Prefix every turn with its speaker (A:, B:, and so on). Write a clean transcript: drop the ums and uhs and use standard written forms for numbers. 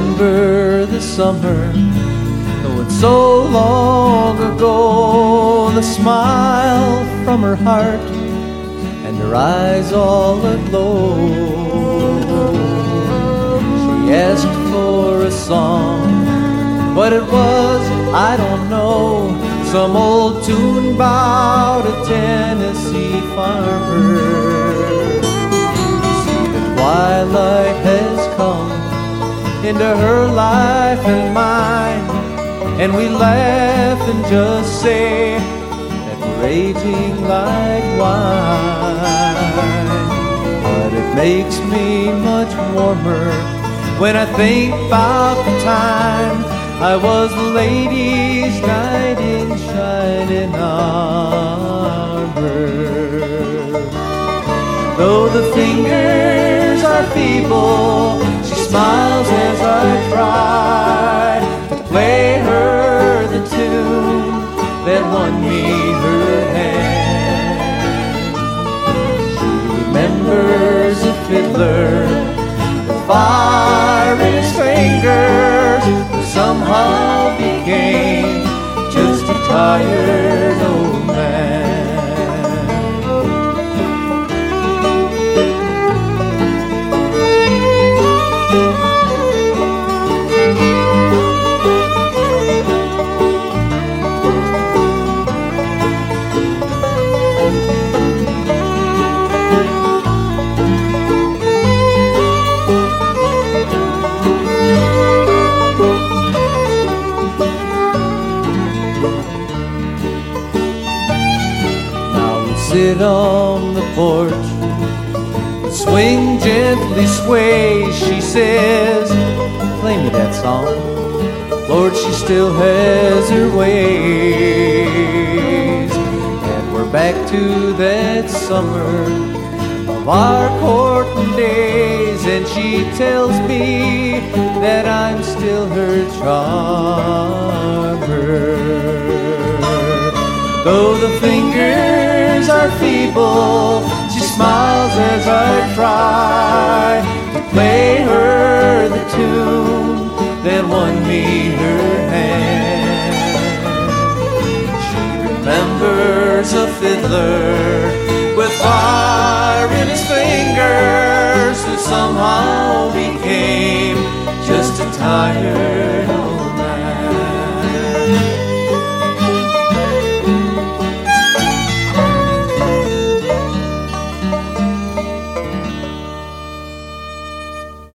A: remember the summer, though it's so long ago, the smile from her heart and her eyes all aglow. She asked for a song, what it was, I don't know, some old tune about a Tennessee farmer. See, the twilight has come into her life and mine, and we laugh and just say that we're aging like wine. But it makes me much warmer when I think about the time I was the ladies' night in Shining Harbor. Though the fingers are feeble, she smiles as I try to play her the tune that won me her hand. She remembers a fiddler with fire in his fingers, but somehow became just a tired old man. Sit on the porch, swing gently, sway, she says, play me that song, Lord, she still has her ways. And we're back to that summer of our courting days, and she tells me that I'm still her charmer. Though the fingers are feeble, she smiles as I try to play her the tune that won me her hand. She remembers a fiddler with fire in his fingers who somehow became just a tired